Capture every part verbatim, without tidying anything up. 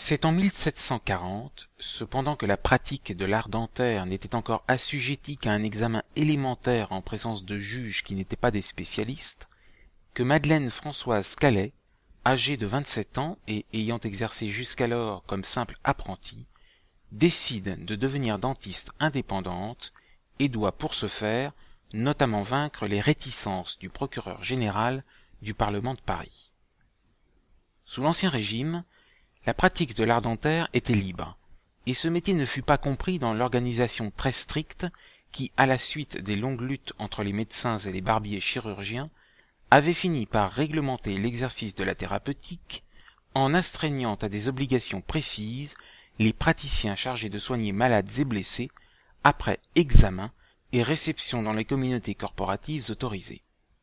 C'est en mille sept cent quarante, cependant que la pratique de l'art dentaire n'était encore assujettie qu'à un examen élémentaire en présence de juges qui n'étaient pas des spécialistes, que Madeleine Françoise Calais, âgée de vingt-sept ans et ayant exercé jusqu'alors comme simple apprentie, décide de devenir dentiste indépendante et doit pour ce faire notamment vaincre les réticences du procureur général du Parlement de Paris. Sous l'Ancien Régime, la pratique de l'art dentaire était libre, et ce métier ne fut pas compris dans l'organisation très stricte qui, à la suite des longues luttes entre les médecins et les barbiers chirurgiens, avait fini par réglementer l'exercice de la thérapeutique en astreignant à des obligations précises les praticiens chargés de soigner malades et blessés après examen et réception dans les communautés corporatives autorisées.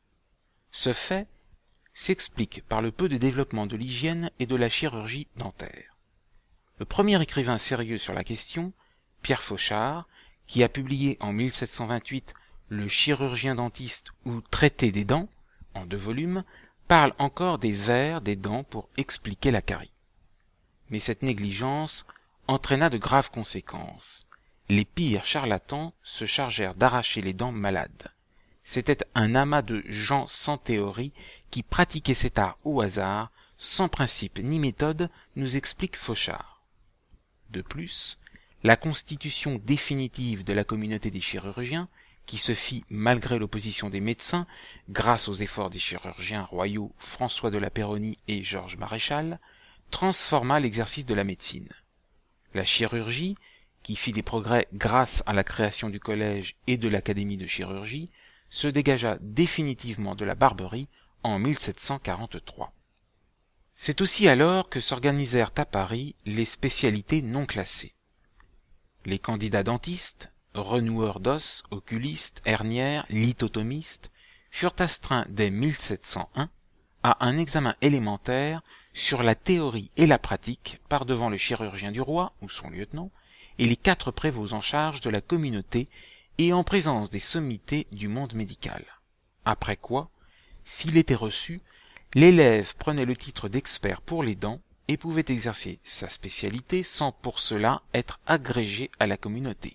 Ce fait s'explique par le peu de développement de l'hygiène et de la chirurgie dentaire. Le premier écrivain sérieux sur la question, Pierre Fauchard, qui a publié en mille sept cent vingt-huit Le chirurgien dentiste ou Traité des dents, en deux volumes, parle encore des vers des dents pour expliquer la carie. Mais cette négligence entraîna de graves conséquences. Les pires charlatans se chargèrent d'arracher les dents malades. C'était un amas de gens sans théorie qui pratiquaient cet art au hasard, sans principe ni méthode, nous explique Fauchard. De plus, la constitution définitive de la communauté des chirurgiens, qui se fit malgré l'opposition des médecins, grâce aux efforts des chirurgiens royaux François de la Péronie et Georges Maréchal, transforma l'exercice de la médecine. La chirurgie, qui fit des progrès grâce à la création du collège et de l'académie de chirurgie, se dégagea définitivement de la barbarie en mille sept cent quarante-trois. C'est aussi alors que s'organisèrent à Paris les spécialités non classées. Les candidats dentistes, renoueurs d'os, oculistes, hernières, lithotomistes, furent astreints dès mille sept cent un à un examen élémentaire sur la théorie et la pratique par devant le chirurgien du roi ou son lieutenant et les quatre prévôts en charge de la communauté et en présence des sommités du monde médical. Après quoi, s'il était reçu, l'élève prenait le titre d'expert pour les dents et pouvait exercer sa spécialité sans pour cela être agrégé à la communauté.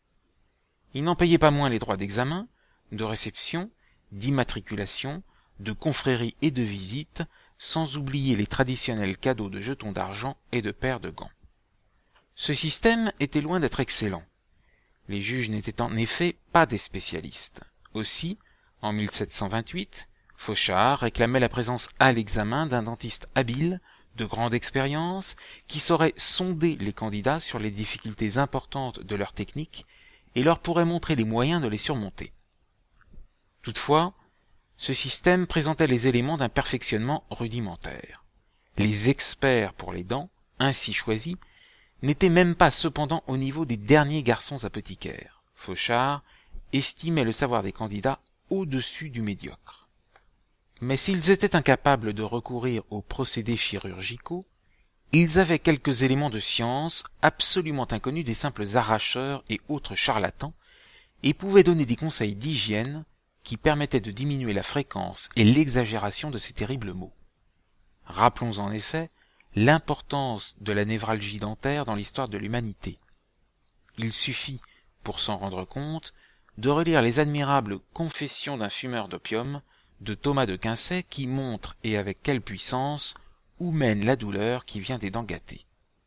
Il n'en payait pas moins les droits d'examen, de réception, d'immatriculation, de confrérie et de visite, sans oublier les traditionnels cadeaux de jetons d'argent et de paires de gants. Ce système était loin d'être excellent. Les juges n'étaient en effet pas des spécialistes. Aussi, en mille sept cent vingt-huit, Fauchard réclamait la présence à l'examen d'un dentiste habile, de grande expérience, qui saurait sonder les candidats sur les difficultés importantes de leur technique et leur pourrait montrer les moyens de les surmonter. Toutefois, ce système présentait les éléments d'un perfectionnement rudimentaire. Les experts pour les dents, ainsi choisis, n'étaient même pas cependant au niveau des derniers garçons apothicaires. Fauchard estimait le savoir des candidats au-dessus du médiocre. Mais s'ils étaient incapables de recourir aux procédés chirurgicaux, ils avaient quelques éléments de science absolument inconnus des simples arracheurs et autres charlatans, et pouvaient donner des conseils d'hygiène qui permettaient de diminuer la fréquence et l'exagération de ces terribles maux. Rappelons en effet l'importance de la névralgie dentaire dans l'histoire de l'humanité. Il suffit, pour s'en rendre compte, de relire les admirables Confessions d'un fumeur d'opium de Thomas de Quincey qui montrent, et avec quelle puissance, où mène la douleur qui vient des dents gâtées.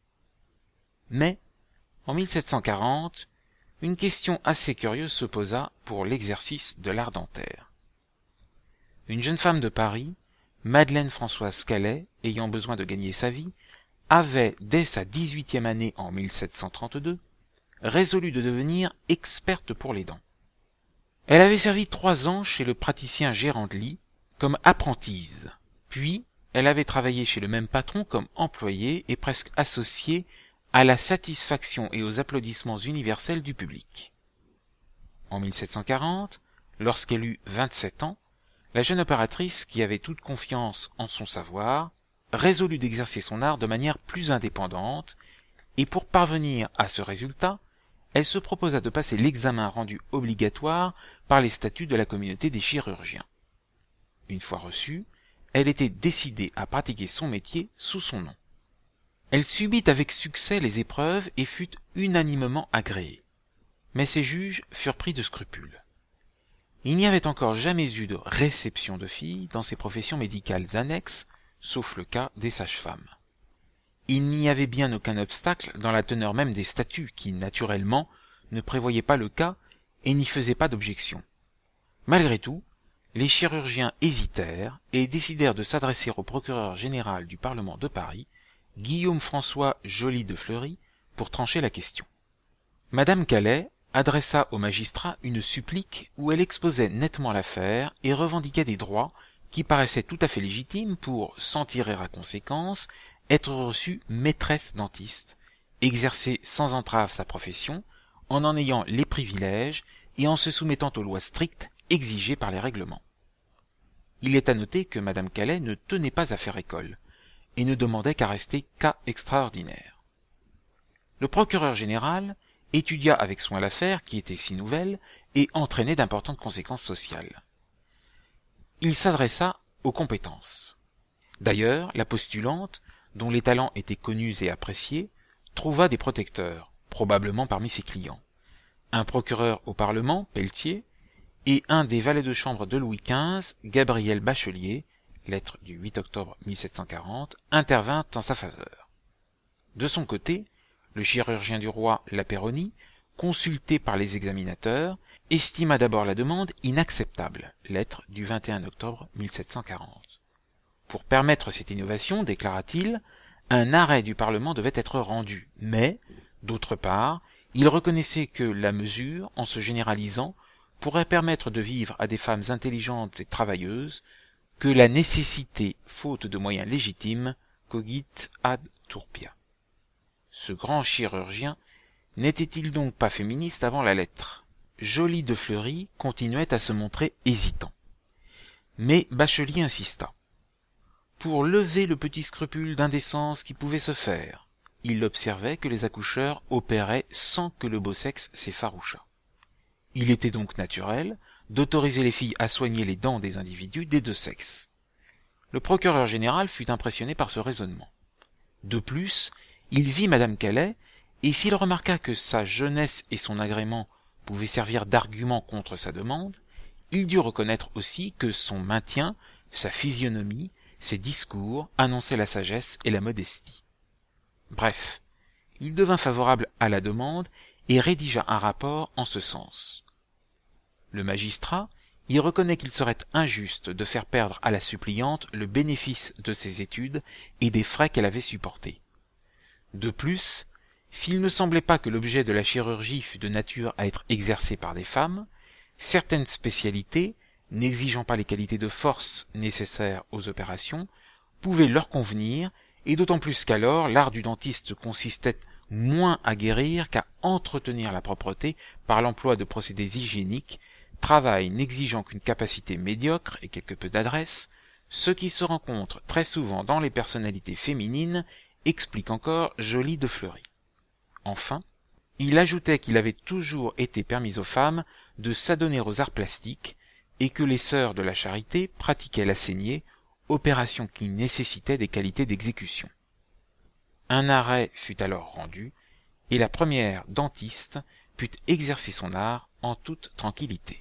Mais, en mille sept cent quarante, une question assez curieuse se posa pour l'exercice de l'art dentaire. Une jeune femme de Paris, Madeleine Françoise Calais, ayant besoin de gagner sa vie, avait, dès sa dix-huitième année en mille sept cent trente-deux, résolu de devenir experte pour les dents. Elle avait servi trois ans chez le praticien Gérandly comme apprentise, puis elle avait travaillé chez le même patron comme employée et presque associée à la satisfaction et aux applaudissements universels du public. En mille sept cent quarante, lorsqu'elle eut vingt-sept ans, la jeune opératrice, qui avait toute confiance en son savoir, résolut d'exercer son art de manière plus indépendante, et pour parvenir à ce résultat, elle se proposa de passer l'examen rendu obligatoire par les statuts de la communauté des chirurgiens. Une fois reçue, elle était décidée à pratiquer son métier sous son nom. Elle subit avec succès les épreuves et fut unanimement agréée. Mais ses juges furent pris de scrupules. Il n'y avait encore jamais eu de réception de filles dans ces professions médicales annexes, sauf le cas des sages-femmes. Il n'y avait bien aucun obstacle dans la teneur même des statuts qui, naturellement, ne prévoyaient pas le cas et n'y faisaient pas d'objection. Malgré tout, les chirurgiens hésitèrent et décidèrent de s'adresser au procureur général du Parlement de Paris, Guillaume-François Joly de Fleury, pour trancher la question. Madame Calais adressa au magistrat une supplique où elle exposait nettement l'affaire et revendiquait des droits qui paraissaient tout à fait légitimes pour, sans tirer à conséquence, être reçue maîtresse dentiste, exercer sans entrave sa profession, en en ayant les privilèges et en se soumettant aux lois strictes exigées par les règlements. Il est à noter que Madame Calais ne tenait pas à faire école, et ne demandait qu'à rester cas extraordinaire. Le procureur général étudia avec soin l'affaire qui était si nouvelle et entraînait d'importantes conséquences sociales. Il s'adressa aux compétences. D'ailleurs, la postulante, dont les talents étaient connus et appréciés, trouva des protecteurs, probablement parmi ses clients. Un procureur au Parlement, Pelletier, et un des valets de chambre de Louis quinze, Gabriel Bachelier, lettre du huit octobre mille sept cent quarante, intervint en sa faveur. De son côté, le chirurgien du roi Lapéronie, consulté par les examinateurs, estima d'abord la demande inacceptable, lettre du vingt et un octobre mille sept cent quarante. Pour permettre cette innovation, déclara-t-il, un arrêt du Parlement devait être rendu, mais, d'autre part, il reconnaissait que la mesure, en se généralisant, pourrait permettre de vivre à des femmes intelligentes et travailleuses, que la nécessité, faute de moyens légitimes, cogit ad turpia. Ce grand chirurgien n'était-il donc pas féministe avant la lettre? Joly de Fleury continuait à se montrer hésitant. Mais Bachelier insista. Pour lever le petit scrupule d'indécence qui pouvait se faire, il observait que les accoucheurs opéraient sans que le beau sexe s'effarouchât. Il était donc naturel d'autoriser les filles à soigner les dents des individus des deux sexes. Le procureur général fut impressionné par ce raisonnement. De plus, il vit Madame Calais, et s'il remarqua que sa jeunesse et son agrément pouvaient servir d'argument contre sa demande, il dut reconnaître aussi que son maintien, sa physionomie, ses discours annonçaient la sagesse et la modestie. Bref, il devint favorable à la demande et rédigea un rapport en ce sens. Le magistrat y reconnaît qu'il serait injuste de faire perdre à la suppliante le bénéfice de ses études et des frais qu'elle avait supportés. De plus, s'il ne semblait pas que l'objet de la chirurgie fût de nature à être exercé par des femmes, certaines spécialités, n'exigeant pas les qualités de force nécessaires aux opérations, pouvaient leur convenir, et d'autant plus qu'alors l'art du dentiste consistait moins à guérir qu'à entretenir la propreté par l'emploi de procédés hygiéniques, travail n'exigeant qu'une capacité médiocre et quelque peu d'adresse, ce qui se rencontre très souvent dans les personnalités féminines, explique encore Joly de Fleury. Enfin, il ajoutait qu'il avait toujours été permis aux femmes de s'adonner aux arts plastiques et que les sœurs de la charité pratiquaient la saignée, opération qui nécessitait des qualités d'exécution. Un arrêt fut alors rendu, et la première dentiste put exercer son art en toute tranquillité.